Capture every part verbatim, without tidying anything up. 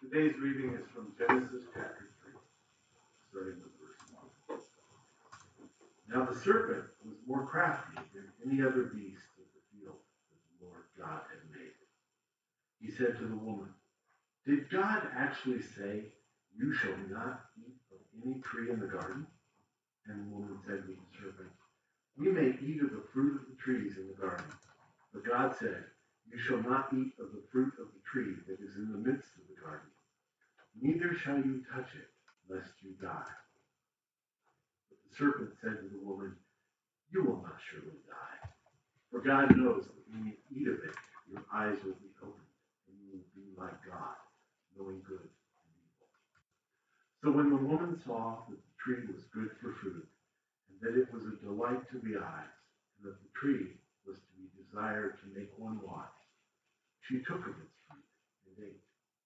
Today's reading is from Genesis chapter three, starting with verse one. Now the serpent was more crafty than any other beast of the field that the Lord God had made. He said to the woman, "Did God actually say, 'You shall not eat of any tree in the garden?'" And the woman said to the serpent, "We may eat of the fruit of the trees in the garden. But God said, 'You shall not eat of the fruit of the tree that is in the midst of the garden. Neither shall you touch it, lest you die.'" But the serpent said to the woman, "You will not surely die. For God knows that when you eat of it, your eyes will be opened, and you will be like God, knowing good and evil." So when the woman saw that the tree was good for food, and that it was a delight to the eyes, and that the tree was to be desired to make one wise, she took of its fruit and ate.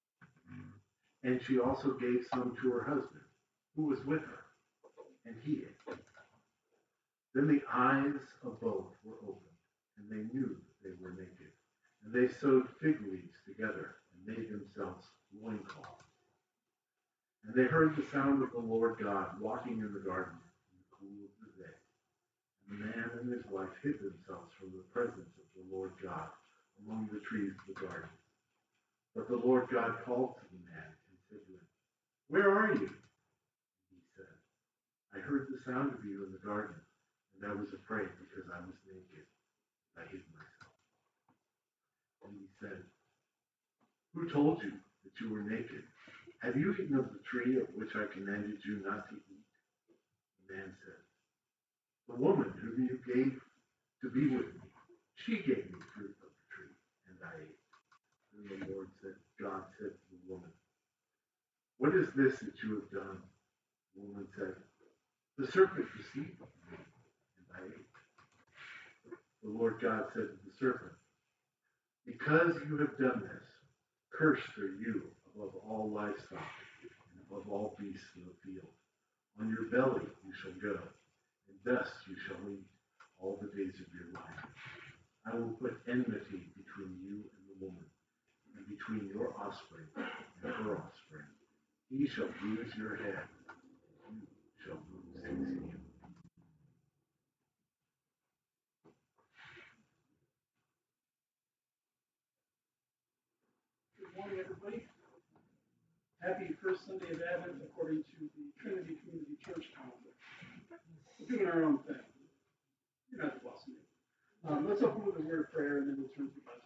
And she also gave some to her husband, who was with her, and he ate. Then the eyes of both were opened, and they knew that they were naked. And they sewed fig leaves together and made themselves loincloths. And they heard the sound of the Lord God walking in the garden in the cool of the day. And the man and his wife hid themselves from the presence of the Lord God among the trees of the garden. But the Lord God called to the man and said to him, "Where are you?" And he said, "I heard the sound of you in the garden, and I was afraid because I was naked. I hid myself." And he said, "Who told you that you were naked? Have you eaten of the tree of which I commanded you not to eat?" The man said, "The woman whom you gave to be with me, she gave me fruit of the tree, and I ate." And the Lord said, God said to the woman, "What is this that you have done?" The woman said, "The serpent deceived me, and I ate." The Lord God said to the serpent, "Because you have done this, cursed are you above all livestock and above all beasts of the field. On your belly you shall go, and dust you shall eat all the days of your life. I will put enmity between you and the woman, and between your offspring and her offspring. He shall bruise your head, and you shall bruise his heel." Good morning, everybody. Happy first Sunday of Advent according to the Trinity Community Church calendar. We're doing our own thing. You're not the boss of me. Um, let's open with a word of prayer and then we'll turn to God's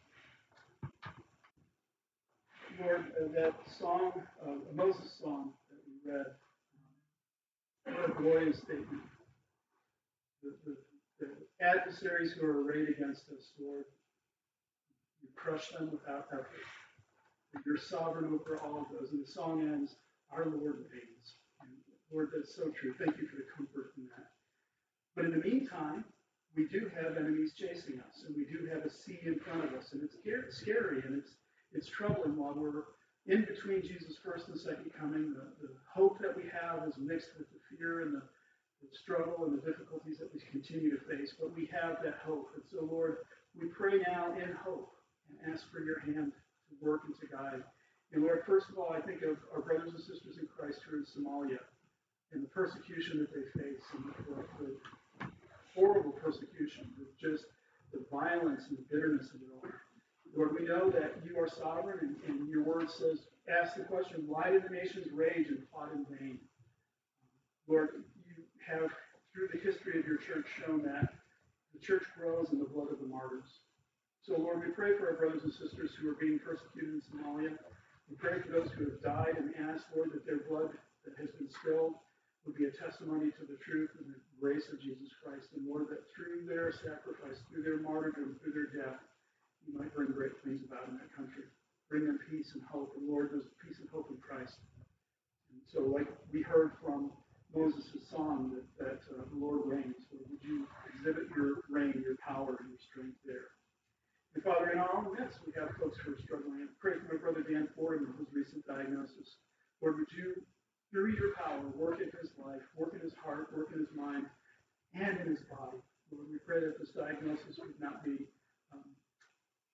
word. Lord, uh, that song, uh, a Moses song that we read, what a glorious statement. The, the, the adversaries who are arrayed against us, Lord, you crush them without effort. You're sovereign over all of those. And the song ends, "Our Lord reigns." And Lord, that's so true. Thank you for the comfort in that. But in the meantime, we do have enemies chasing us, and we do have a sea in front of us, and it's scary, and it's it's troubling while we're in between Jesus' first and second coming. The, the hope that we have is mixed with the fear and the, the struggle and the difficulties that we continue to face, but we have that hope. And so, Lord, we pray now in hope and ask for your hand to work and to guide. And Lord, first of all, I think of our brothers and sisters in Christ who are in Somalia and the persecution that they face, and the, the horrible persecution, with just the violence and the bitterness of it all. Lord, we know that you are sovereign, and, and your word says, ask the question, why do the nations rage and plot in vain? Lord, you have, through the history of your church, shown that the church grows in the blood of the martyrs. So, Lord, we pray for our brothers and sisters who are being persecuted in Somalia. We pray for those who have died and ask, Lord, that their blood that has been spilled would be a testimony to the truth and the grace of Jesus Christ. And, Lord, that through their sacrifice, through their martyrdom, through their death, you might bring great things about in that country. Bring them peace and hope. And, Lord, there's peace and hope in Christ. And so, like we heard from Moses' song, that, that uh, the Lord reigns, Lord, would you exhibit your reign, your power, and your strength there? And Father, in our own midst, we have folks who are struggling. I pray for my brother Dan Fordham with his recent diagnosis. Lord, would you, through your power, work in his life, work in his heart, work in his mind, and in his body. Lord, we pray that this diagnosis would not be um, uh,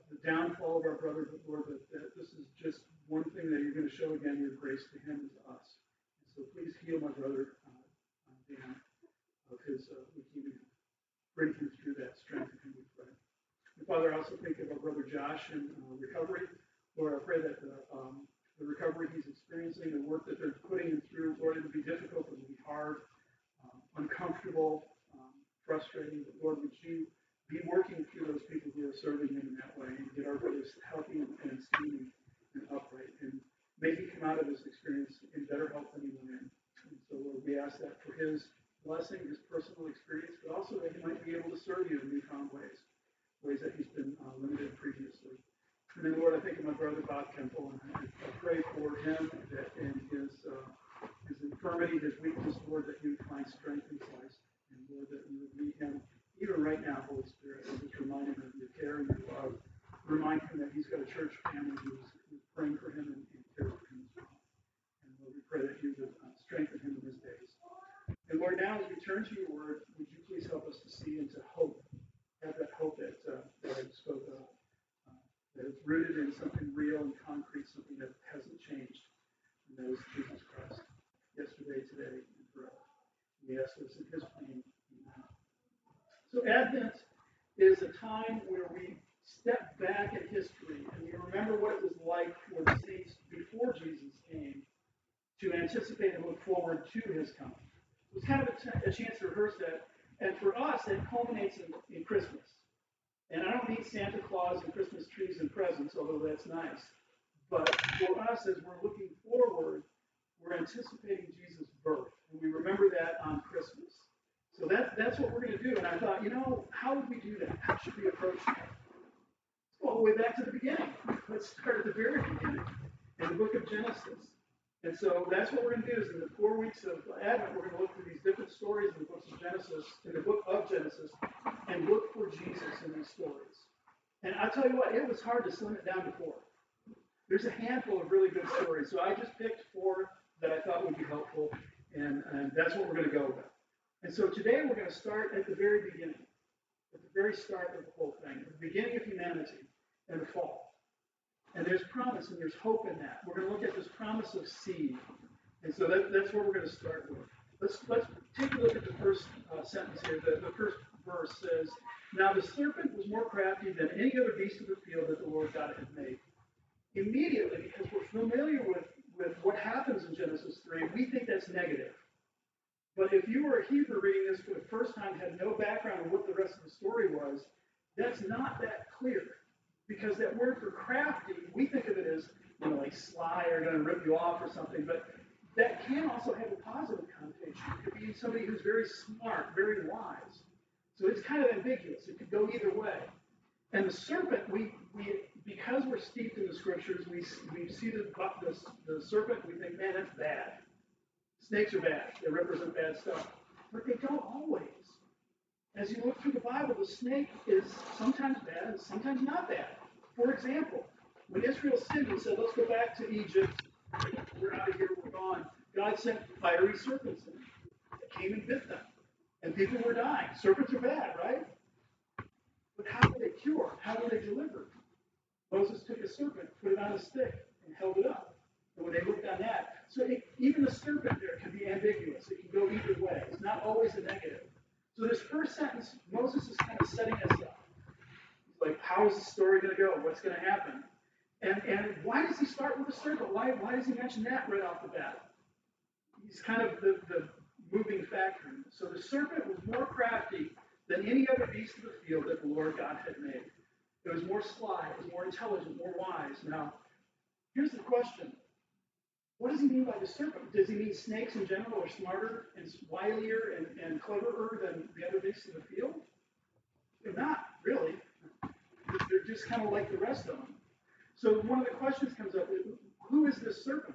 the downfall of our brother, but Lord, that, that this is just one thing that you're going to show again your grace to him and to us. And so please heal my brother, uh, uh, Dan, of his uh, leukemia. Bring him through that, strengthen him, we pray. And Father, I also think of our brother Josh in uh, recovery. Lord, I pray that the, um, the recovery he's experiencing, the work that they're putting him through, Lord, it'll be difficult, it'll be hard, um, uncomfortable, um, frustrating. But Lord, would you be working through those people who are serving him in that way and get our brothers healthy and, and scheming and upright and make him come out of this experience in better health than he went in. And so, Lord, we ask that for his blessing, his personal experience, but also that he might be able to serve you in newfound ways, ways that he's been uh, limited previously. And then, Lord, I think of my brother Bob Kemple, and I, I pray for him that in his uh, his infirmity, his weakness, Lord, that you would find strength in Christ, and Lord, that you would meet him even right now, Holy Spirit, and just remind him of your care and your love. Remind him that he's got a church family who's, who's praying for him and, and caring for him as well. And Lord, we pray that you would uh, strengthen him in his days. And Lord, now as we turn to your word, would you please help us to see into hope, have that hope that, uh, that I spoke of, uh, that is rooted in something real and concrete, something that hasn't changed, and that is Jesus Christ, yesterday, today, and forever. We ask this in his name. Amen. So Advent is a time where we step back in history and we remember what it was like for the saints before Jesus came to anticipate and look forward to his coming. It was kind of a, t- a chance to rehearse that. And for us, it culminates in, in Christmas. And I don't mean Santa Claus and Christmas trees and presents, although that's nice. But for us, as we're looking forward, we're anticipating Jesus' birth. And we remember that on Christmas. So that, that's what we're going to do. And I thought, you know, how would we do that? How should we approach that? Let's go all the way back to the beginning. Let's start at the very beginning, in the book of Genesis. And so that's what we're going to do is in the four weeks of Advent, we're going to look through these different stories in the books of Genesis, in the book of Genesis, and look for Jesus in these stories. And I'll tell you what, it was hard to slim it down to four. There's a handful of really good stories. So I just picked four that I thought would be helpful, and, and that's what we're going to go with. And so today we're going to start at the very beginning, at the very start of the whole thing, at the beginning of humanity and the fall. And there's promise and there's hope in that. We're going to look at this promise of seed. And so that, that's what we're going to start with. Let's let's take a look at the first uh, sentence here. The, the first verse says, "Now the serpent was more crafty than any other beast of the field that the Lord God had made." Immediately, because we're familiar with, with what happens in Genesis three, we think that's negative. But if you were a Hebrew reading this for the first time, had no background on what the rest of the story was, that's not that clear. Because that word for crafty, we think of it as, you know, like sly or going to rip you off or something, but that can also have a positive connotation. It could be somebody who's very smart, very wise. So it's kind of ambiguous. It could go either way. And the serpent, we, we because we're steeped in the scriptures, we, we see the, the, the serpent, we think, man, that's bad. Snakes are bad. They represent bad stuff. But they don't always. As you look through the Bible, the snake is sometimes bad and sometimes not bad. For example, when Israel sinned and said, let's go back to Egypt, we're out of here, we're gone, God sent fiery serpents in that came and bit them. And people were dying. Serpents are bad, right? But how were they cured? How were they delivered? Moses took a serpent, put it on a stick, and held it up. And when they looked on that, so it, even the serpent there can be ambiguous. It can go either way. It's not always a negative. So this first sentence, Moses is kind of setting us up. He's like, how is the story going to go? What's going to happen? And and why does he start with the serpent? Why why does he mention that right off the bat? He's kind of the, the moving factor. So the serpent was more crafty than any other beast of the field that the Lord God had made. It was more sly, it was more intelligent, more wise. Now, here's the question. What does he mean by the serpent? Does he mean snakes in general are smarter and wilier and, and cleverer than the other beasts of the field? They're not, really. They're just kind of like the rest of them. So one of the questions comes up, who is this serpent?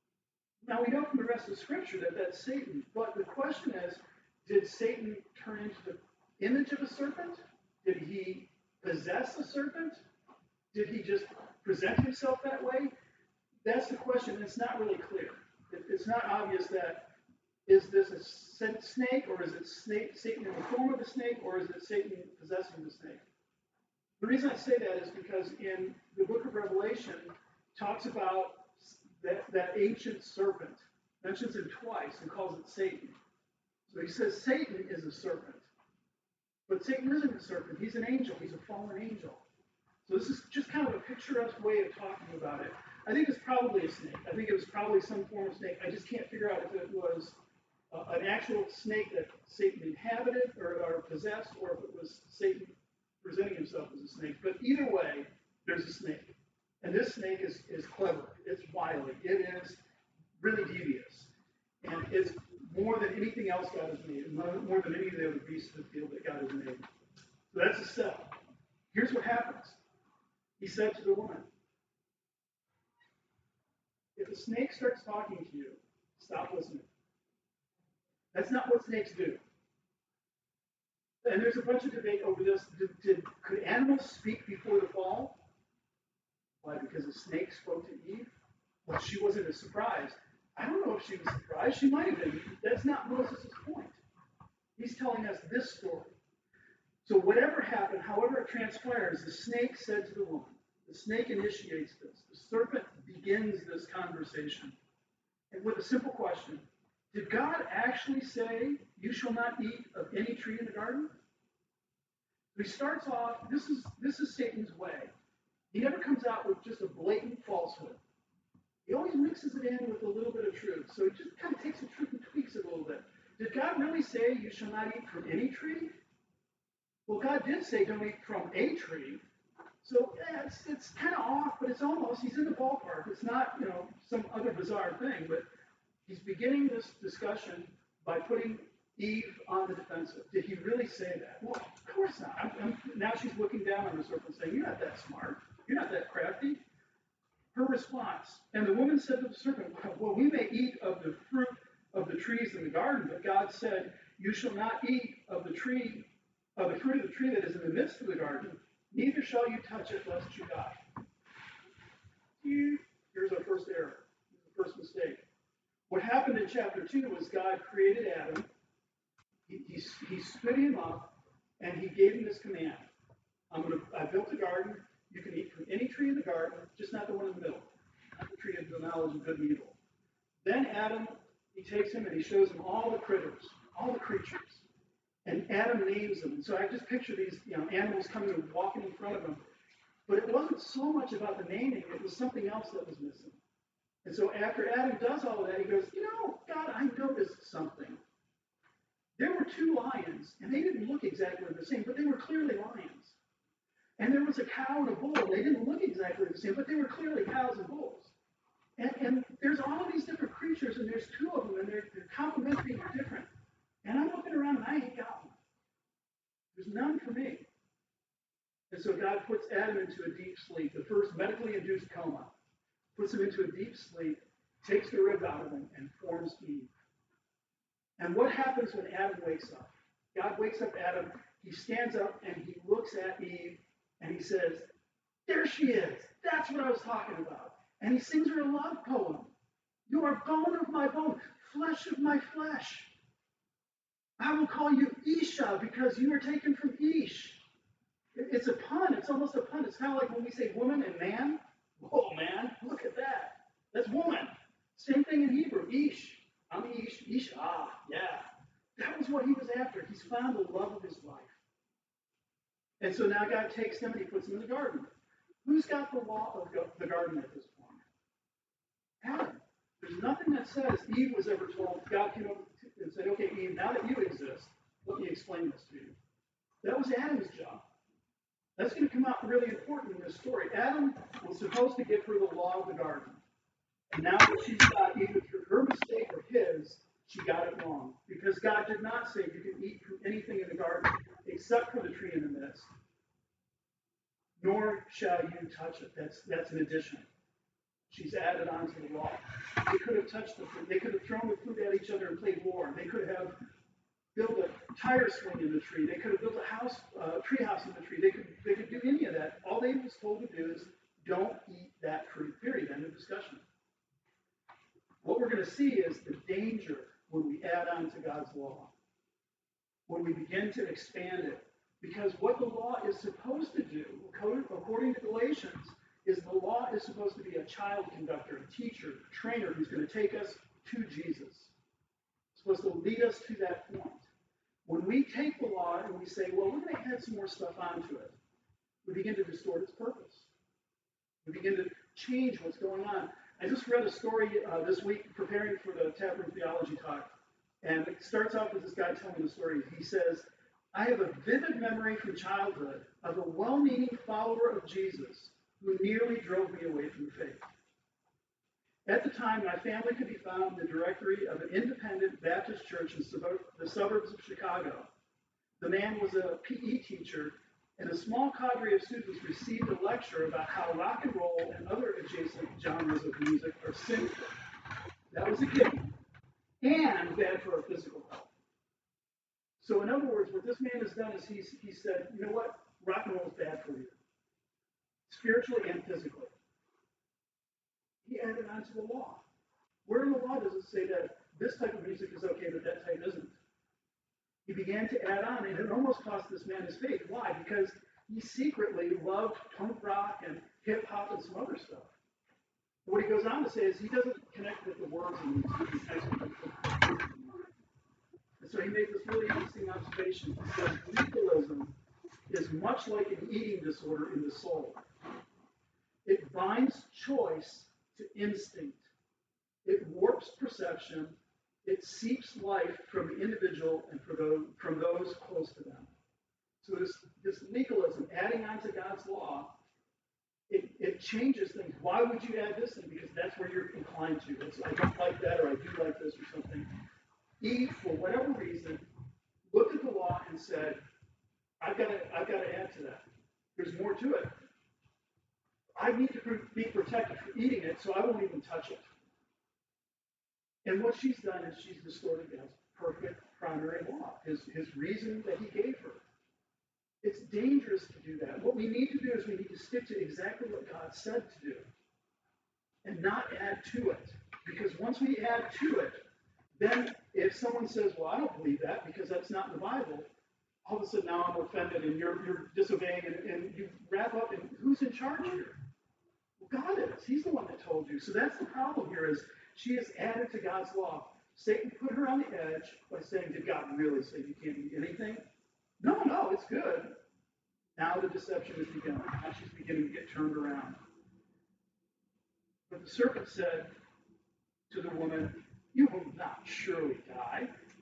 Now we know from the rest of Scripture that that's Satan, but the question is, did Satan turn into the image of a serpent? Did he possess a serpent? Did he just present himself that way? That's the question. It's not really clear. It, it's not obvious that is this a snake, or is it snake, Satan in the form of a snake, or is it Satan possessing the snake? The reason I say that is because in the book of Revelation, it talks about that, that ancient serpent, mentions him twice and calls it Satan. So he says Satan is a serpent. But Satan isn't a serpent. He's an angel. He's a fallen angel. So this is just kind of a picturesque way of talking about it. I think it's probably a snake. I think it was probably some form of snake. I just can't figure out if it was uh, an actual snake that Satan inhabited or, or possessed, or if it was Satan presenting himself as a snake. But either way, there's a snake. And this snake is, is clever. It's wily. It is really devious. And it's more than anything else God has made, more than any of the other beasts of the field that God has made. So that's a cell. Here's what happens. He said to the woman, if a snake starts talking to you, stop listening. That's not what snakes do. And there's a bunch of debate over this. Did, did, could animals speak before the fall? Why? Because a snake spoke to Eve? Well, she wasn't as surprised. I don't know if she was surprised. She might have been. That's not Moses' point. He's telling us this story. So whatever happened, however it transpires, the snake said to the woman, the snake initiates this. The serpent begins this conversation. And with a simple question, did God actually say, you shall not eat of any tree in the garden? He starts off, this is, this is Satan's way. He never comes out with just a blatant falsehood. He always mixes it in with a little bit of truth. So he just kind of takes the truth and tweaks it a little bit. Did God really say you shall not eat from any tree? Well, God did say don't eat from a tree. So yeah, it's, it's kind of off, but it's almost, he's in the ballpark. It's not, you know, some other bizarre thing, but he's beginning this discussion by putting Eve on the defensive. Did he really say that? Well, of course not. I'm, I'm, now she's looking down on the serpent saying, you're not that smart. You're not that crafty. Her response, and the woman said to the serpent, well, we may eat of the fruit of the trees in the garden, but God said, you shall not eat of the tree, of the fruit of the tree that is in the midst of the garden, neither shall you touch it, lest you die. Here's our first error, the first mistake. What happened in chapter two was God created Adam, he, he, he stood him up, and he gave him this command. I'm gonna, I built a garden. You can eat from any tree in the garden, just not the one in the middle, not the tree of the knowledge of good and evil. Then Adam, he takes him and he shows him all the critters, all the creatures. And Adam names them. And so I just picture these, you know, animals coming and walking in front of him. But it wasn't so much about the naming, it was something else that was missing. And so after Adam does all of that, he goes, you know, God, I noticed something. There were two lions, and they didn't look exactly the same, but they were clearly lions. And there was a cow and a bull. They didn't look exactly the same, but they were clearly cows and bulls. And, and there's all of these different creatures, and there's two of them, and they're, they're complementary and different. And I'm looking around, and I ain't got one. There's none for me. And so God puts Adam into a deep sleep, the first medically induced coma. Puts him into a deep sleep, takes the rib out of him, and forms Eve. And what happens when Adam wakes up? God wakes up Adam, he stands up, and he looks at Eve, and he says, there she is. That's what I was talking about. And he sings her a love poem. You are bone of my bone, flesh of my flesh. I will call you Isha because you are taken from Ish. It's a pun. It's almost a pun. It's kind of like when we say woman and man. Whoa, man, look at that. That's woman. Same thing in Hebrew. Ish. I'm Ish. Ish. Ah, yeah. That was what he was after. He's found the love of his life. And so now God takes him and he puts him in the garden. Who's got the law of the garden at this point? Adam. There's nothing that says Eve was ever told, God came up and said, okay, Eve, now that you exist, let me explain this to you. That was Adam's job. That's going to come out really important in this story. Adam was supposed to give her the law of the garden. And now that she's got, either through her mistake or his, she got it wrong. Because God did not say you can eat from anything in the garden except for the tree in the midst. Nor shall you touch it. That's, that's an addition. She's added on to the law. They could have touched the fruit. They could have thrown the fruit at each other and played war. They could have built a tire swing in the tree. They could have built a house, uh, tree house in the tree. They could, they could do any of that. All they was told to do is don't eat that fruit, period. End of discussion. What we're going to see is the danger when we add on to God's law. When we begin to expand it Because what the law is supposed to do, according to Galatians, is the law is supposed to be a child conductor, a teacher, a trainer who's going to take us to Jesus. It's supposed to lead us to that point. When we take the law and we say, well, we're going to add some more stuff onto it, we begin to distort its purpose. We begin to change what's going on. I just read a story uh, this week preparing for the Taproom Theology talk, and it starts off with this guy telling the story. He says, I have a vivid memory from childhood of a well-meaning follower of Jesus who nearly drove me away from the faith. At the time, my family could be found in the directory of an independent Baptist church in the suburbs of Chicago. The man was a P E teacher, and a small cadre of students received a lecture about how rock and roll and other adjacent genres of music are sinful. That was a given, and bad for our physical health. So in other words, what this man has done is he's, he said, you know what? Rock and roll is bad for you, spiritually and physically. He added on to the law. Where in the law does it say that this type of music is okay, but that type isn't? He began to add on, and it almost cost this man his faith. Why? Because he secretly loved punk rock and hip hop and some other stuff. What he goes on to say is he doesn't connect with the words in music. He connects with the words. And so he made this really interesting observation. He says legalism is much like an eating disorder in the soul. It binds choice to instinct. It warps perception. It seeps life from the individual and from those, from those close to them. So this, this legalism, adding on to God's law, it, it changes things. Why would you add this in? Because that's where you're inclined to. It's, I don't like that, or I do like this, or something. Eve, for whatever reason, looked at the law and said, I've got to, I've got to add to that. There's more to it. I need to be protected from eating it, so I won't even touch it. And what she's done is she's distorted God's perfect primary law, his, his reason that he gave her. It's dangerous to do that. What we need to do is we need to stick to exactly what God said to do and not add to it. Because once we add to it, then if someone says, well, I don't believe that because that's not in the Bible, all of a sudden now I'm offended and you're, you're disobeying, and, and you wrap up, and who's in charge here? Well, God is. He's the one that told you. So that's the problem here is she has added to God's law. Satan put her on the edge by saying, did God really say you can't eat anything? No, no, it's good. Now the deception has begun. Now she's beginning to get turned around. But the serpent said to the woman, you will not surely die.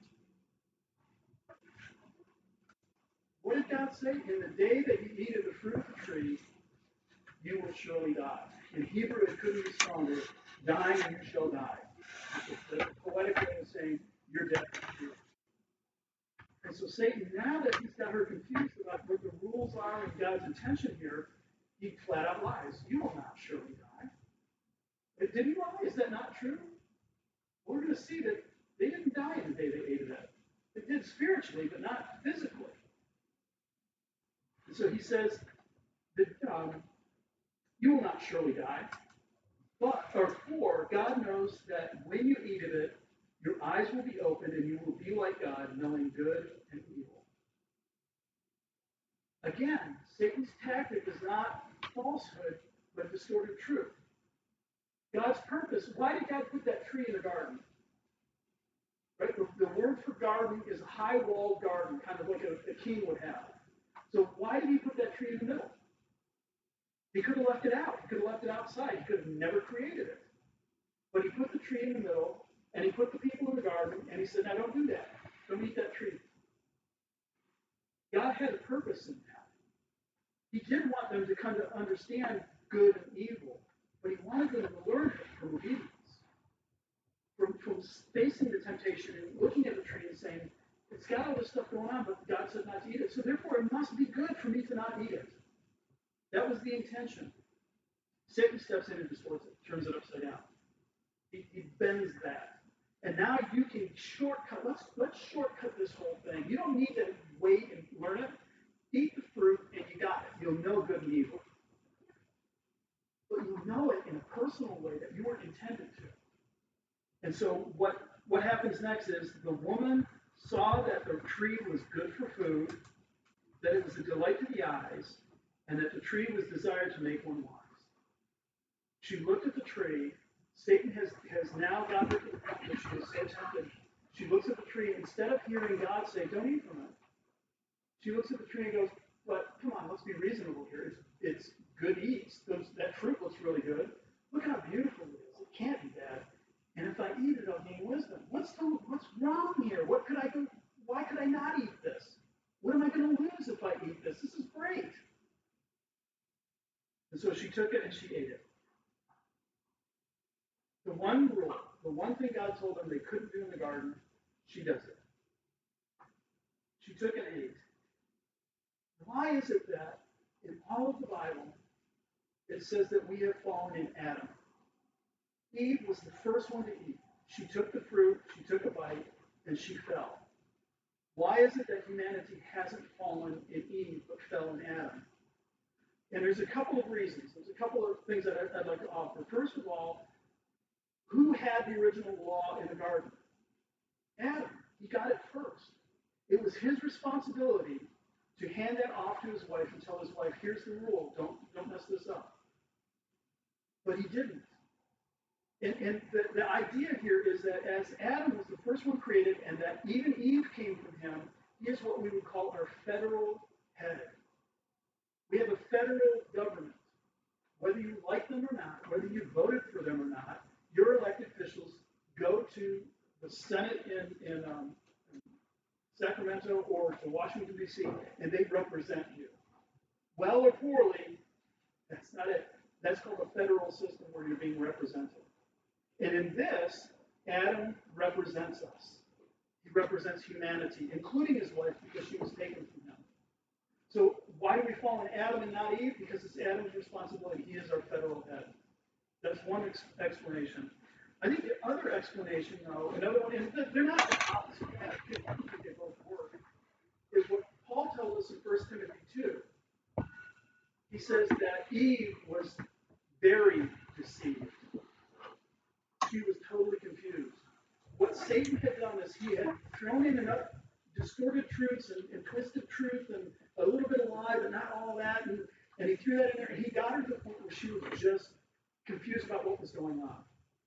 What did God say? In the day that you eat of the fruit of the tree, you will surely die. In Hebrew, it couldn't be stronger. Die and you shall die. It's a poetic way of saying you're dead for sure. And so Satan, now that he's got her confused about what the rules are and God's intention here, he flat out lies. You will not surely die. But did he lie? Is that not true? We're going to see that they didn't die in the day they ate of that. They did spiritually, but not physically. And so he says that um, you will not surely die. But, or for, God knows that when you eat of it, your eyes will be opened and you will be like God, knowing good and evil. Again, Satan's tactic is not falsehood, but distorted truth. God's purpose, why did God put that tree in the garden? Right? The, the word for garden is a high-walled garden, kind of like a, a king would have. So why did he put that tree in the middle? He could have left it out. He could have left it outside. He could have never created it. But he put the tree in the middle, and he put the people in the garden, and he said, now don't do that. Don't eat that tree. God had a purpose in that. He did want them to kind of understand good and evil, but he wanted them to learn it from obedience. From, from facing the temptation and looking at the tree and saying, it's got all this stuff going on, but God said not to eat it, so therefore it must be good for me to not eat it. That was the intention. Satan steps in and distorts it, turns it upside down. He, he bends that. And now you can shortcut. Let's let's shortcut this whole thing. You don't need to wait and learn it. Eat the fruit and you got it. You'll know good and evil. But you'll know it in a personal way that you weren't intended to. And so what, what happens next is the woman saw that the tree was good for food. that it was a delight to the eyes, and that the tree was desired to make one wise. She looked at the tree. Satan has, has now got her to the point where she is so tempted. She looks at the tree, instead of hearing God say, don't eat from it, she looks at the tree and goes, but come on, let's be reasonable here. It's, it's good eats. Those, that fruit looks really good. Look how beautiful it is. It can't be bad. And if I eat it, I'll gain wisdom. What's the, what's wrong here? What could I do? Why could I not eat this? What am I going to lose if I eat this? This is great. And so she took it and she ate it. The one rule, the one thing God told them they couldn't do in the garden, she does it. She took and ate. Why is it that in all of the Bible, it says that we have fallen in Adam? Eve was the first one to eat. She took the fruit, she took a bite, and she fell. Why is it that humanity hasn't fallen in Eve, but fell in Adam? And there's a couple of reasons. There's a couple of things that I'd like to offer. First of all, who had the original law in the garden? Adam. He got it first. It was his responsibility to hand that off to his wife and tell his wife, here's the rule, don't, don't mess this up. But he didn't. And, and the, the idea here is that as Adam was the first one created and that even Eve came from him, he is what we would call our federal head. We have a federal government. Whether you like them or not, whether you voted for them or not, your elected officials go to the Senate in, in um, Sacramento or to Washington, D C, and they represent you. Well or poorly, that's not it. That's called a federal system where you're being represented. And in this, Adam represents us. He represents humanity, including his wife, because she was taken from him. So why do we fall in Adam and not Eve? Because it's Adam's responsibility. He is our federal head. That's one ex- explanation. I think the other explanation, though, another one, and they're not the opposite. I think they both work, is what Paul tells us in First Timothy two. He says that Eve was very deceived. She was totally confused. What Satan had done is he had thrown in enough distorted truths and, and twisted truth and a little bit of lie, but not all that, and, and he threw that in there, and he got her to the point where she was just confused about what was going on.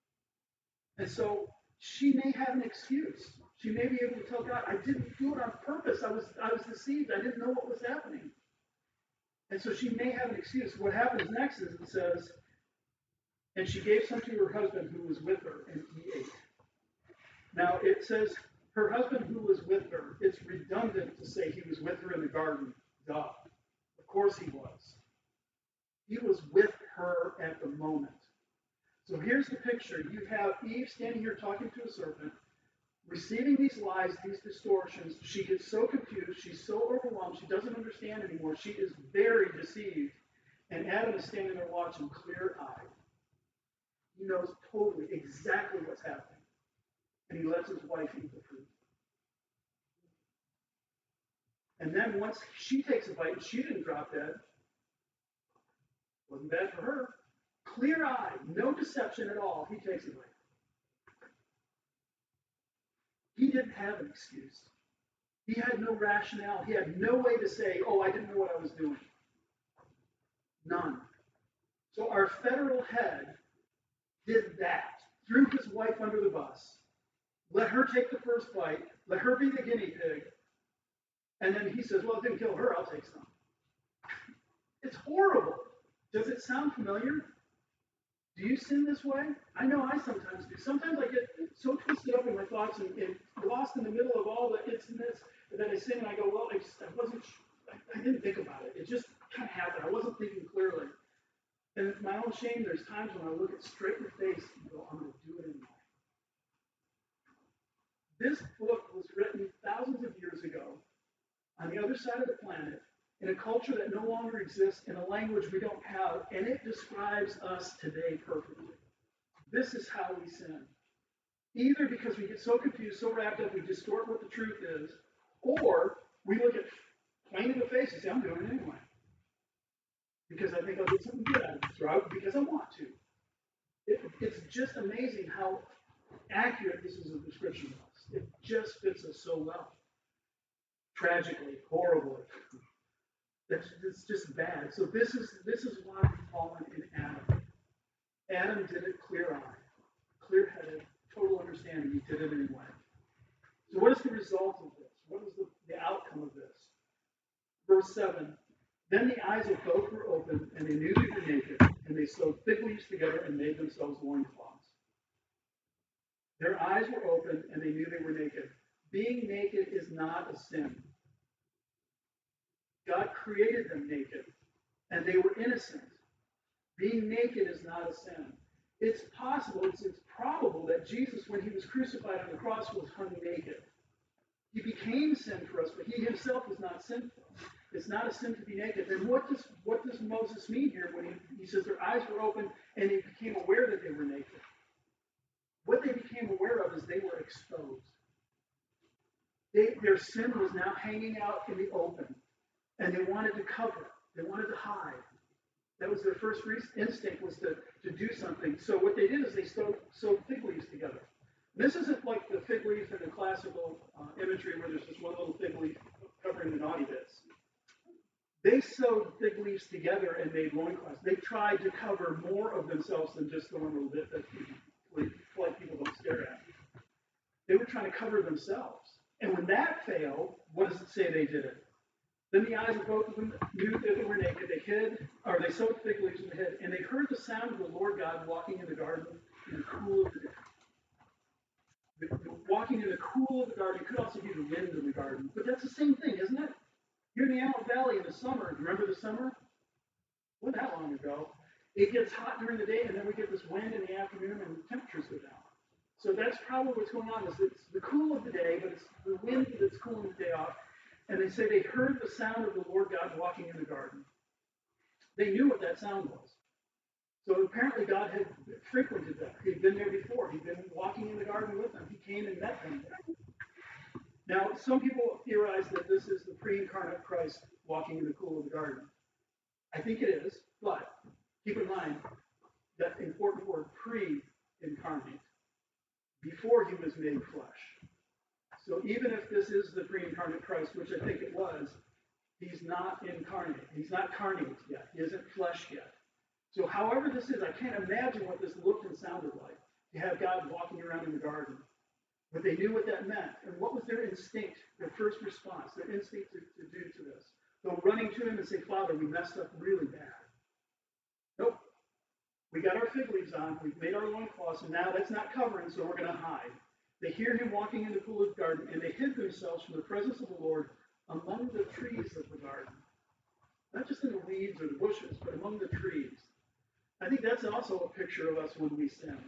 And so she may have an excuse. She may be able to tell God, I didn't do it on purpose. I was I was deceived. I didn't know what was happening. And so she may have an excuse. What happens next is it says, and she gave some to her husband who was with her, and he ate. Now it says her husband who was with her. It's redundant to say he was with her in the garden. Duh. Of course he was. He was with her at the moment. So here's the picture. You have Eve standing here talking to a serpent, receiving these lies, these distortions. She gets so confused. She's so overwhelmed. She doesn't understand anymore. She is very deceived. And Adam is standing there watching clear-eyed. He knows totally exactly what's happening. And he lets his wife eat the fruit. And then once she takes a bite and she didn't drop dead, wasn't bad for her. Clear-eyed, no deception at all. He takes a bite. He didn't have an excuse. He had no rationale. He had no way to say, oh, I didn't know what I was doing. None. So our federal head did that. Threw his wife under the bus. Let her take the first bite. Let her be the guinea pig. And then he says, well, it didn't kill her. I'll take some. It's horrible. Does it sound familiar? Do you sin this way? I know I sometimes do. Sometimes I get so twisted up in my thoughts and, and lost in the middle of all the it's and this that I sin and I go, well, I, just, I wasn't, I, I didn't think about it. It just kind of happened. I wasn't thinking clearly. And it's my own shame. There's times when I look it straight in the face and go, I'm going to do it anyway. This book was written thousands of years ago on the other side of the planet in a culture that no longer exists, in a language we don't have, and it describes us today perfectly. This is how we sin. Either because we get so confused, so wrapped up, we distort what the truth is, or we look at plain in the face and say, I'm doing it anyway. Because I think I'll get something good out of this, or because I want to. It, it's just amazing how accurate this is a description of us. It just fits us so well. Tragically, horribly. That's, that's just bad. So this is this is why we've fallen in Adam. Adam did it clear-eyed, clear-headed, total understanding. He did it anyway. So what is the result of this? What is the, the outcome of this? Verse seven, then the eyes of both were opened, and they knew they were naked, and they sewed fig leaves together and made themselves loincloths. Their eyes were opened, and they knew they were naked. Being naked is not a sin. God created them naked, and they were innocent. Being naked is not a sin. It's possible, it's, it's probable that Jesus, when he was crucified on the cross, was hung naked. He became sin for us, but he himself was not sinful. It's not a sin to be naked. Then what does what does Moses mean here when he, he says their eyes were open and they became aware that they were naked? What they became aware of is they were exposed. They, their sin was now hanging out in the open, and they wanted to cover. They wanted to hide. That was their first instinct, was to, to do something. So what they did is they sewed, sewed fig leaves together. This isn't like the fig leaf in the classical uh, imagery where there's just one little fig leaf covering the naughty bits. They sewed fig leaves together and made loincloths. They tried to cover more of themselves than just the one little bit that polite people don't stare at. They were trying to cover themselves. And when that failed, what does it say they did it? Then the eyes of both of them knew that they were naked. They hid, or they sewed fig leaves in the head, and they heard the sound of the Lord God walking in the garden in the cool of the day. The, the, walking in the cool of the garden could also be the wind in the garden, but that's the same thing, isn't it? Here in the Antelope Valley in the summer, remember the summer? Wasn't that long ago. It gets hot during the day, and then we get this wind in the afternoon, and the temperatures go down. So that's probably what's going on. Is it's the cool of the day, but it's the wind that's cooling the day off. And they say they heard the sound of the Lord God walking in the garden. They knew what that sound was. So apparently God had frequented that. He'd been there before. He'd been walking in the garden with them. He came and met them there. Now, some people theorize that this is the pre-incarnate Christ walking in the cool of the garden. I think it is, but keep in mind that important word, pre-incarnate, before he was made flesh. So even if this is the pre-incarnate Christ, which I think it was, he's not incarnate. He's not carnate yet. He isn't flesh yet. So however this is, I can't imagine what this looked and sounded like, to have God walking around in the garden. But they knew what that meant. And what was their instinct, their first response, their instinct to, to do to this? Go running to him and say, Father, we messed up really bad. Nope. We got our fig leaves on, we've made our loincloths, and now that's not covering, so we're going to hide. They hear him walking in the cool of the garden, and they hid themselves from the presence of the Lord among the trees of the garden. Not just in the weeds or the bushes, but among the trees. I think that's also a picture of us when we sin.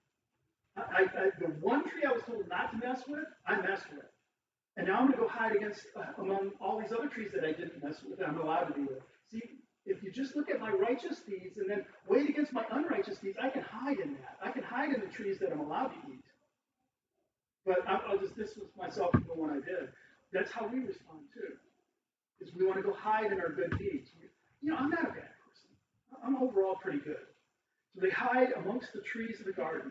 I, I, the one tree I was told not to mess with, I messed with. And now I'm going to go hide against uh, among all these other trees that I didn't mess with, that I'm allowed to be with. See, if you just look at my righteous deeds and then weigh it against my unrighteous deeds, I can hide in that. I can hide in the trees that I'm allowed to eat. But I'll just distance myself from the one I did. That's how we respond too. Is we want to go hide in our good deeds. You know, I'm not a bad person. I'm overall pretty good. So they hide amongst the trees of the garden.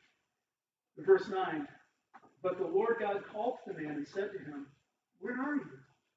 Verse nine. But the Lord God called to the man and said to him, where are you?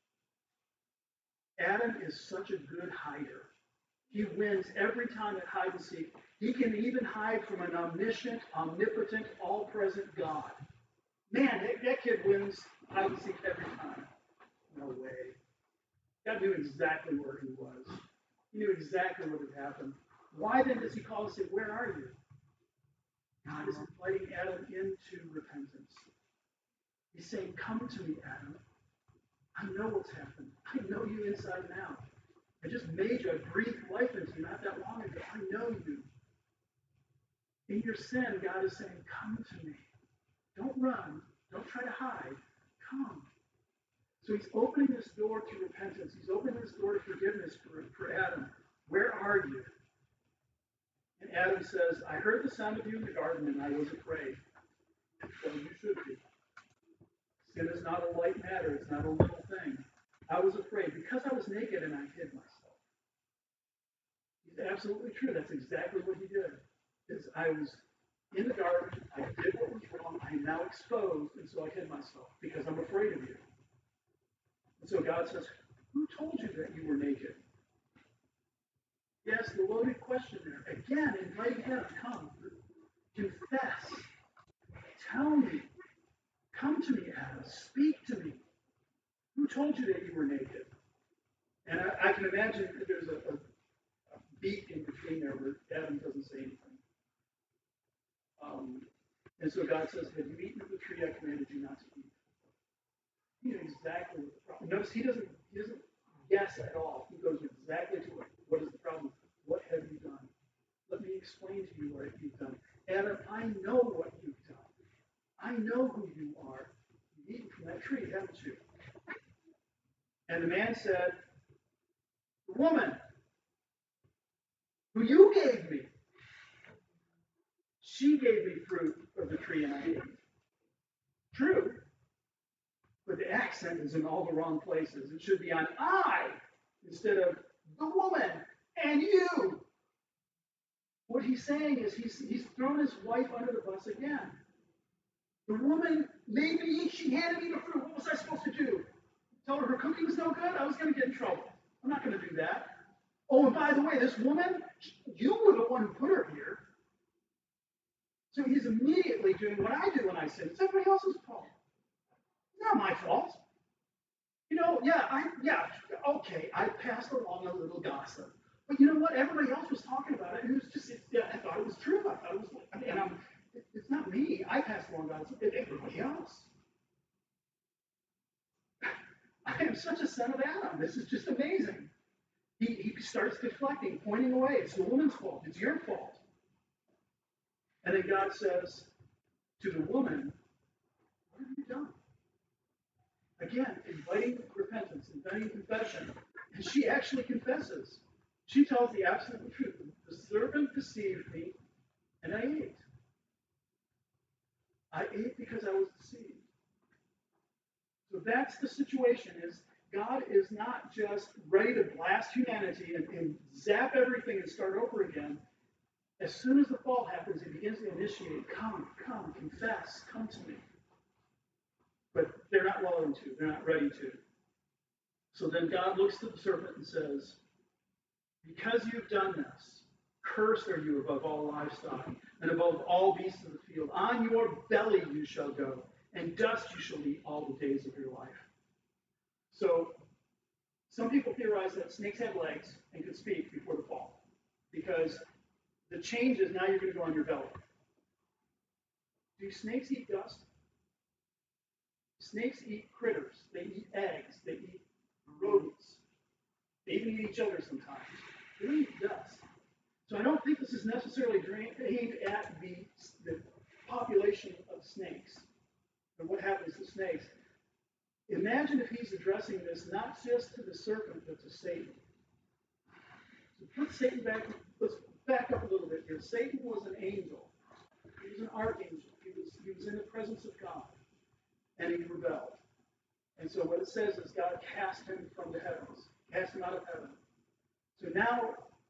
Adam is such a good hider. He wins every time at hide and seek. He can even hide from an omniscient, omnipotent, all-present God. Man, that, that kid wins hide and seek every time. No way. God knew exactly where he was. He knew exactly what had happened. Why then does he call and say, where are you? God is inviting Adam into repentance. He's saying, come to me, Adam. I know what's happened. I know you inside and out. I just made you. I breathed life into you not that long ago. I know you. In your sin, God is saying, come to me. Don't run. Don't try to hide. Come. So he's opening this door to repentance. He's opening this door to forgiveness for, for Adam. Where are you? And Adam says, I heard the sound of you in the garden and I was afraid. Well, you should be. Sin is not a light matter. It's not a little thing. I was afraid because I was naked and I hid myself. It's absolutely true. That's exactly what he did. Is I was in the garden. I did what was wrong. I am now exposed, and so I hid myself because I'm afraid of you. And so God says, Who told you that you were naked? Yes, the loaded question there. Again, invite him. Come. Confess. Tell me. Come to me, Adam. Speak to me. Who told you that you were naked? And I, I can imagine that there's a, a, a beat in between there where Adam doesn't say anything. Um, and so God says, have you eaten of the tree I commanded you not to eat? He knew exactly what the problem. Notice he doesn't he doesn't guess at all. He goes exactly to what, what is the problem? What have you done? Let me explain to you what you've done. Adam, I know what you've done. I know who you are. You've eaten from that tree, haven't you? And the man said, the woman who you gave me, she gave me fruit of the tree and I ate. True. But the accent is in all the wrong places. It should be on I instead of the woman and you. What he's saying is he's, he's thrown his wife under the bus again. The woman made me eat. She handed me the fruit. What was I supposed to do? Tell her her cooking was no good? I was going to get in trouble. I'm not going to do that. Oh, and by the way, this woman, you were the one who put her here. So he's immediately doing what I do when I sin. It's everybody else's fault. It's not my fault. You know, yeah, I, yeah, okay, I passed along a little gossip. But you know what? Everybody else was talking about it, and it was just, it, yeah, I thought it was true. I thought it was, I mean, and I'm, it, it's not me. I passed along gossip. It's everybody else. I am such a son of Adam. This is just amazing. He, he starts deflecting, pointing away. It's the woman's fault. It's your fault. And then God says to the woman, what have you done? Again, inviting repentance, inviting confession. And she actually confesses. She tells the absolute truth. The serpent deceived me, and I ate. I ate because I was deceived. So that's the situation, is God is not just ready to blast humanity and, and zap everything and start over again. As soon as the fall happens, he begins to initiate, come, come, confess, come to me. But they're not willing to, they're not ready to. So then God looks to the serpent and says, because you've done this, cursed are you above all livestock and above all beasts of the field. On your belly you shall go, and dust you shall eat all the days of your life. So some people theorize that snakes have legs and could speak before the fall, because the change is now you're going to go on your belly. Do snakes eat dust? Snakes eat critters. They eat eggs. They eat rodents. They even eat each other sometimes. They don't eat dust. So I don't think this is necessarily aimed at the, the population of snakes and what happens to snakes. Imagine if he's addressing this not just to the serpent, but to Satan. So put Satan back, let's back up a little bit here. Satan was an angel. He was an archangel. He was, he was in the presence of God. And he rebelled. And so what it says is God cast him from the heavens, cast him out of heaven. So now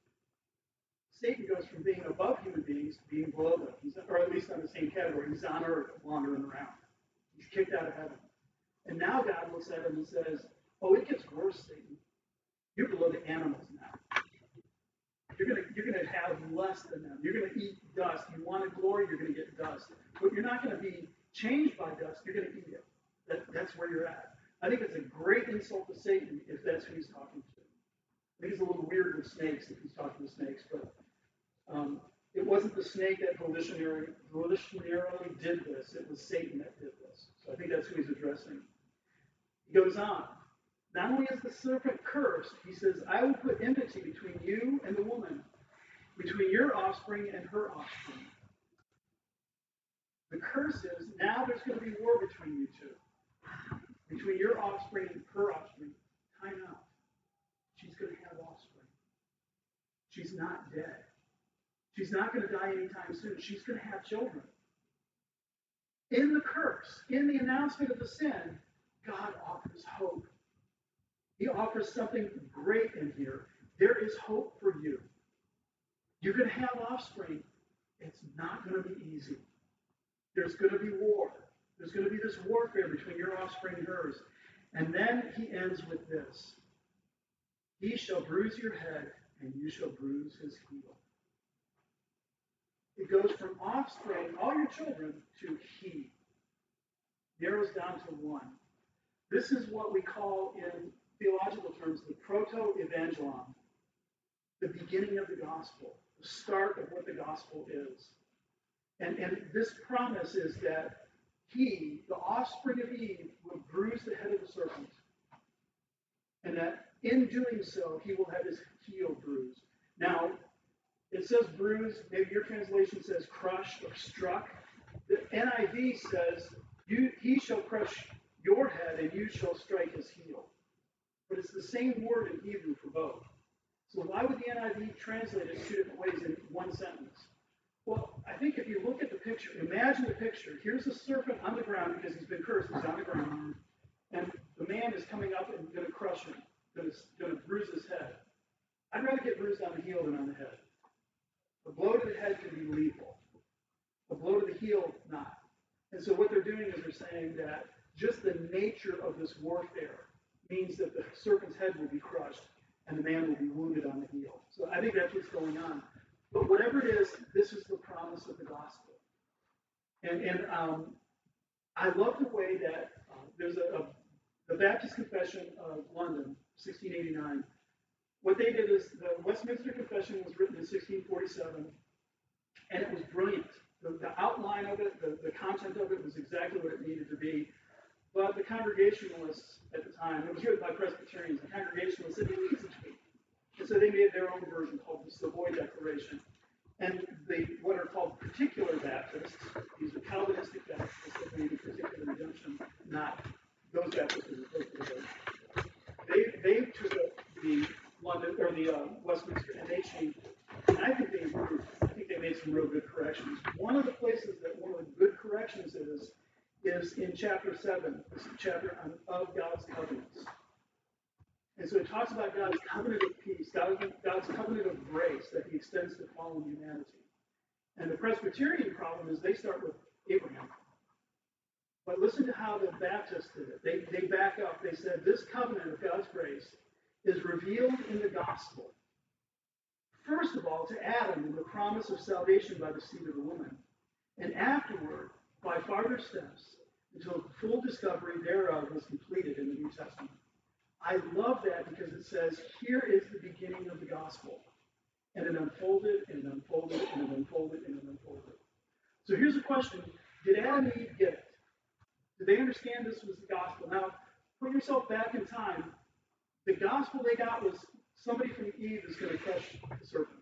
Satan goes from being above human beings to being below them, He's, or at least on the same category. He's on earth wandering around. He's kicked out of heaven. And now God looks at him and says, oh, it gets worse, Satan. You're below the animals now. You're going you're gonna have less than them. You're going to eat dust. You wanted glory, you're going to get dust. But you're not going to be changed by dust. You're going to eat it. That, that's where you're at. I think it's a great insult to Satan if that's who he's talking to. I think it's a little weird with snakes if he's talking to snakes, but um, it wasn't the snake that volitionary, volitionarily did this. It was Satan that did this. So I think that's who he's addressing. He goes on. Not only is the serpent cursed, he says, I will put enmity between you and the woman, between your offspring and her offspring. The curse is, now there's going to be war between you two. Between your offspring and her offspring. Time out. She's going to have offspring. She's not dead. She's not going to die anytime soon. She's going to have children. In the curse, in the announcement of the sin, God offers hope. He offers something great in here. There is hope for you. You're going to have offspring. It's not going to be easy. There's going to be war. There's going to be this warfare between your offspring and hers. And then he ends with this. He shall bruise your head, and you shall bruise his heel. It goes from offspring, all your children, to he. Narrows down to one. This is what we call, in theological terms, the proto-evangelon, the beginning of the gospel, the start of what the gospel is. And, and this promise is that he, the offspring of Eve, will bruise the head of the serpent. And that in doing so, he will have his heel bruised. Now, it says bruised. Maybe your translation says crushed or struck. The N I V says, you, he shall crush your head and you shall strike his heel. But it's the same word in Hebrew for both. So why would the N I V translate it two different ways in one sentence? Well, I think if you look at the picture, imagine the picture. Here's a serpent on the ground because he's been cursed. He's on the ground. And the man is coming up and going to crush him, going to, going to bruise his head. I'd rather get bruised on the heel than on the head. A blow to the head can be lethal. A blow to the heel, not. And so what they're doing is they're saying that just the nature of this warfare means that the serpent's head will be crushed and the man will be wounded on the heel. So I think that's what's going on. But whatever it is, this is the promise of the gospel. And, and um, I love the way that uh, there's a, a the Baptist Confession of London, sixteen eighty-nine. What they did is the Westminster Confession was written in sixteen forty-seven, and it was brilliant. The, the outline of it, the, the content of it was exactly what it needed to be. But the Congregationalists at the time, it was written by Presbyterians, the Congregationalists said, it needs a tweak. And so they made their own version called the Savoy Declaration. And they, what are called particular Baptists, these are Calvinistic Baptists that believe in particular redemption, not those Baptists as opposed to those. They, they took the London, or the uh, Westminster, and they changed it. And I think they improved. I think they made some real good corrections. One of the places that one of the good corrections is, is in chapter seven, this chapter on, of God's covenants. And so it talks about God's covenant of peace, God's, God's covenant of grace that he extends to fallen humanity. And the Presbyterian problem is they start with Abraham. But listen to how the Baptists did it. They, they back up. They said this covenant of God's grace is revealed in the gospel. First of all, to Adam in the promise of salvation by the seed of the woman. And afterward, by farther steps, until full discovery thereof was completed in the New Testament. I love that because it says, here is the beginning of the gospel. And it unfolded, and it unfolded, and it unfolded, and it unfolded. So here's a question. Did Adam and Eve get it? Did they understand this was the gospel? Now, put yourself back in time. The gospel they got was somebody from Eve is going to crush the serpent.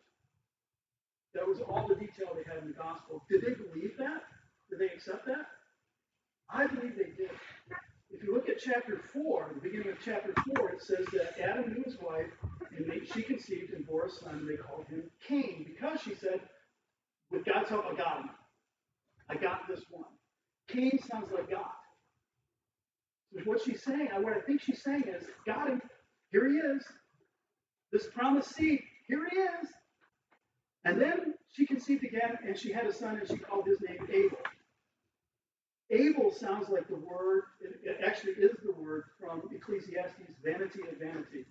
That was all the detail they had in the gospel. Did they believe that? Did they accept that? I believe they did. If you look at chapter four, the beginning of chapter four, it says that Adam knew his wife, and they, she conceived and bore a son, and they called him Cain, because she said, with God's help, I got him. I got this one. Cain sounds like God. So what she's saying, what I think she's saying is, got him. Here he is. This promised seed, here he is. And then she conceived again, and she had a son, and she called his name Abel. Abel sounds like the word, it actually is the word from Ecclesiastes, vanity of vanity.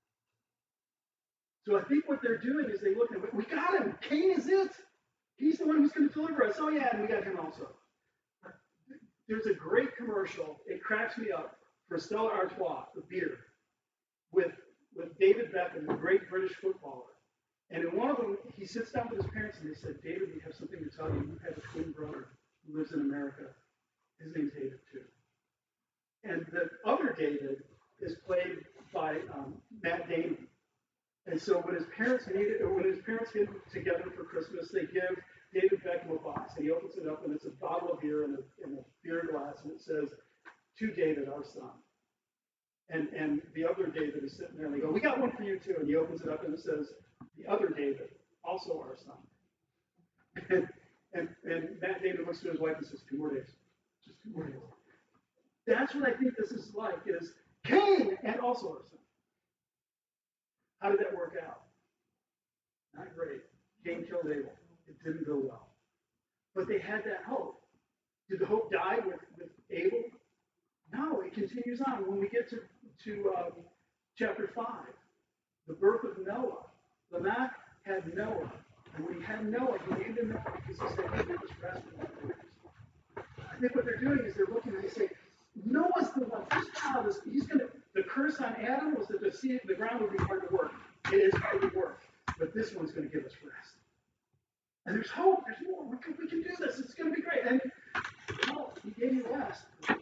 So I think what they're doing is they look at it, we got him. Cain is it. He's the one who's going to deliver us. Oh yeah, and we got him also. There's a great commercial, it cracks me up, for Stella Artois, the beer, with, with David Beckham, the great British footballer. And in one of them, he sits down with his parents and they said, David, we have something to tell you. You have a twin brother who lives in America. His name's David, too. And the other David is played by um, Matt Damon. And so when his parents needed, or when his parents get together for Christmas, they give David Beckham a box. And he opens it up, and it's a bottle of beer in a, in a beer glass, and it says, to David, our son. And and the other David is sitting there, and they go, we got one for you, too. And he opens it up, and it says, the other David, also our son. And, and, and Matt Damon looks to his wife and says, two more days. Just two more days. That's what I think this is like, is Cain and also our son. How did that work out? Not great. Cain killed Abel. It didn't go well. But they had that hope. Did the hope die with, with Abel? No, it continues on. When we get to, to um, chapter five, The birth of Noah. Lamech had Noah. And when he had Noah, he named him Noah because he said, hey, give us rest from our labors. I think what they're doing is they're looking and they say, Noah's the one, this child is, he's going to, the curse on Adam was that the seed, the ground would be hard to work. It is hard to work. But this one's going to give us rest. And there's hope, there's more, we can, we can do this, it's going to be great. And, well, he gave you rest.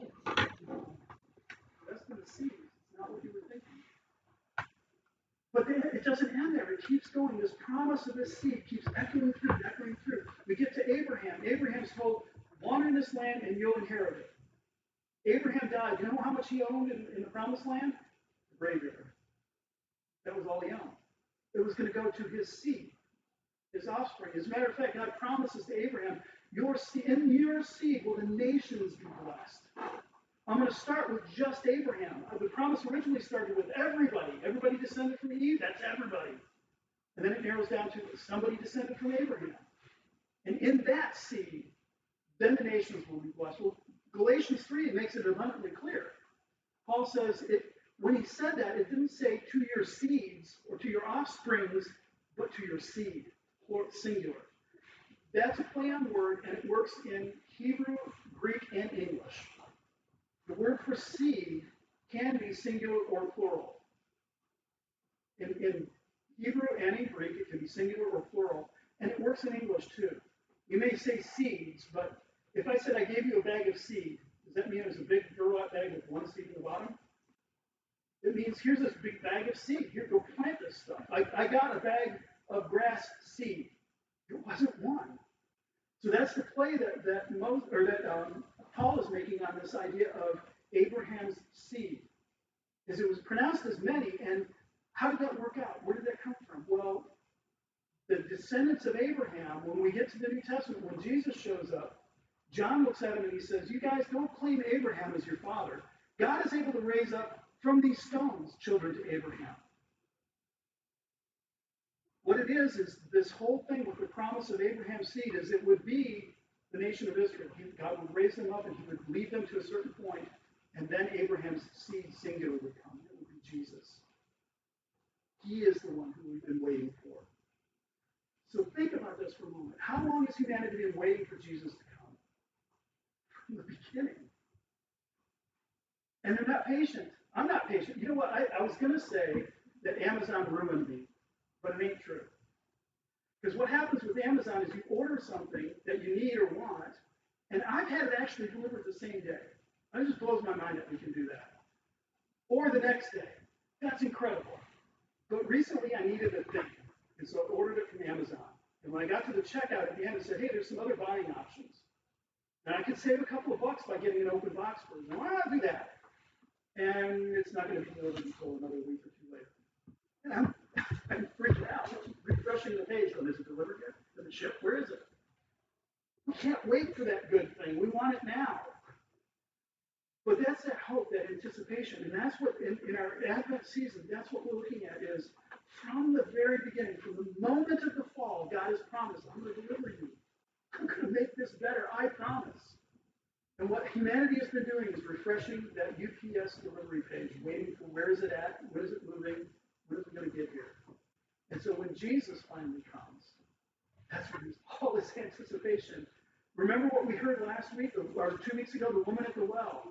Rest in the seed, it's not what you were thinking. But then it doesn't end there. It keeps going. This promise of this seed keeps echoing through, echoing through. We get to Abraham. Abraham's told, wander in this land and you'll inherit it. Abraham died. You know how much he owned in, in the promised land? The graveyard. That was all he owned. It was going to go to his seed, his offspring. As a matter of fact, God promises to Abraham, your seed, in your seed will the nations be blessed. I'm going to start with just Abraham. The promise originally started with everybody. Everybody descended from Eve, that's everybody. And then it narrows down to somebody descended from Abraham. And in that seed, then the nations will be blessed. Well, Galatians three makes it abundantly clear. Paul says, it, when he said that, it didn't say to your seeds or to your offsprings, but to your seed, or singular. That's a play on word, and it works in Hebrew, Greek, and English. The word for seed can be singular or plural. In, in Hebrew and in Greek, it can be singular or plural, and it works in English too. You may say seeds, but if I said I gave you a bag of seed, does that mean it was a big burlap bag with one seed in the bottom? It means here's this big bag of seed. Here, go plant this stuff. I, I got a bag of grass seed. It wasn't one. So that's the play that that most or that um, Paul is making on this idea of Abraham's seed. Is it was pronounced as many, and how did that work out? Where did that come from? Well, the descendants of Abraham, when we get to the New Testament, when Jesus shows up, John looks at him and he says, you guys don't claim Abraham as your father. God is able to raise up from these stones children to Abraham. What it is, is this whole thing with the promise of Abraham's seed is it would be the nation of Israel. He, God would raise them up and he would lead them to a certain point, and then Abraham's seed singular would come. It would be Jesus. He is the one who we've been waiting for. So think about this for a moment. How long has humanity been waiting for Jesus to come? From the beginning. And they're not patient. I'm not patient. You know what? I, I was going to say that Amazon ruined me, but it ain't true. Because what happens with Amazon is you order something that you need or want, and I've had it actually delivered the same day. It just blows my mind that we can do that. Or the next day. That's incredible. But recently I needed a thing, and so I ordered it from Amazon. And when I got to the checkout at the end, it said, hey, there's some other buying options. And I could save a couple of bucks by getting an open box version. Why not do that? And it's not going to be delivered until another week or two later. And I'm, I'm freaking out. Refreshing the page. When is it delivered yet? Did it ship? Where is it? We can't wait for that good thing. We want it now. But that's that hope, that anticipation. And that's what, in, in our Advent season, that's what we're looking at is from the very beginning, from the moment of the fall, God has promised, I'm going to deliver you. I'm going to make this better. I promise. And what humanity has been doing is refreshing that U P S delivery page, waiting for where is it at, when is it moving, when is it going to get here. And so when Jesus finally comes, that's when there's all this anticipation. Remember what we heard last week, or two weeks ago, the woman at the well.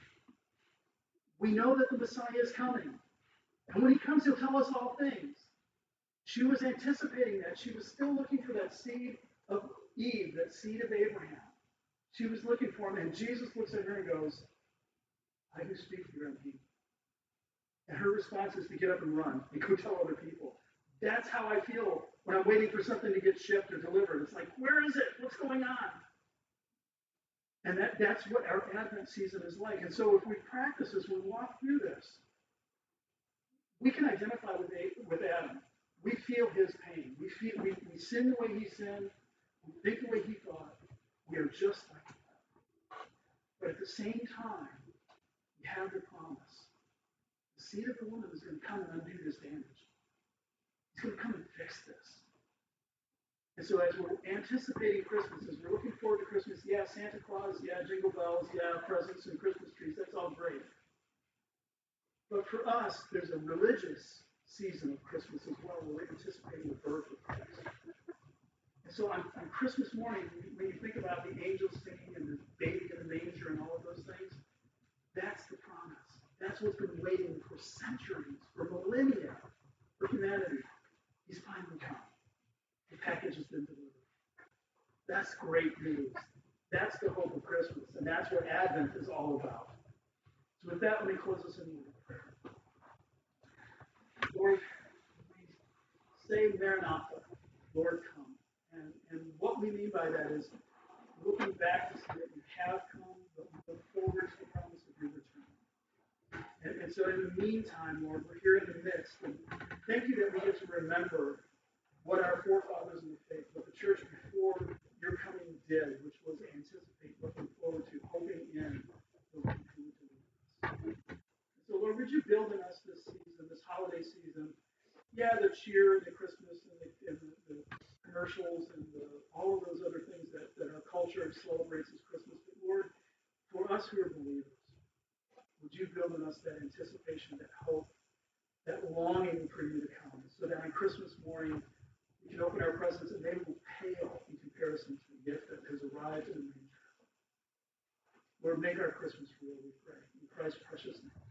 We know that the Messiah is coming. And when he comes, he'll tell us all things. She was anticipating that. She was still looking for that seed of Eve, that seed of Abraham. She was looking for him, and Jesus looks at her and goes, I do speak for your own people. And her response is to get up and run and go tell other people. That's how I feel when I'm waiting for something to get shipped or delivered. It's like, where is it? What's going on? And that, that's what our Advent season is like. And so if we practice this, we walk through this, we can identify with, with Adam. We feel his pain. We feel we, we sin the way he sinned. We think the way he thought. We are just like that. But at the same time, we have the promise. The seed of the woman is going to come and undo this damage. He's going to come and fix this. And so as we're anticipating Christmas, as we're looking forward to Christmas, yeah, Santa Claus, yeah, jingle bells, yeah, presents and Christmas trees, that's all great. But for us, there's a religious season of Christmas as well, where we're anticipating the birth of Christ. And so on, on Christmas morning, when you think about the angels singing and the baby in the manger and all of those things, that's the promise. That's what's been waiting for centuries, for millennia, for humanity. He's finally come. The package has been delivered. That's great news. That's the hope of Christmas, and that's what Advent is all about. So with that, let me close this in prayer. Lord, we say Maranatha, Lord, come. And, and what we mean by that is looking back to see that you have come, but we look forward to the promise of your return. And, and so in the meantime, Lord, we're here in the midst, and thank you that we get to remember what our forefathers in the faith, what the church before your coming did, which was anticipate, looking forward to, hoping in the one who would deliver us. So Lord, would you build in us this season, this holiday season? Yeah, the cheer and the Christmas and the, and the, the commercials and the, all of those other things that, that our culture celebrates as Christmas. But Lord, for us who are believers, would you build in us that anticipation, that hope, that longing for you to come, so that on Christmas morning we can open our presents and they will pale in comparison to the gift that has arrived in the manger. Lord, make our Christmas real, we pray. In Christ's precious name.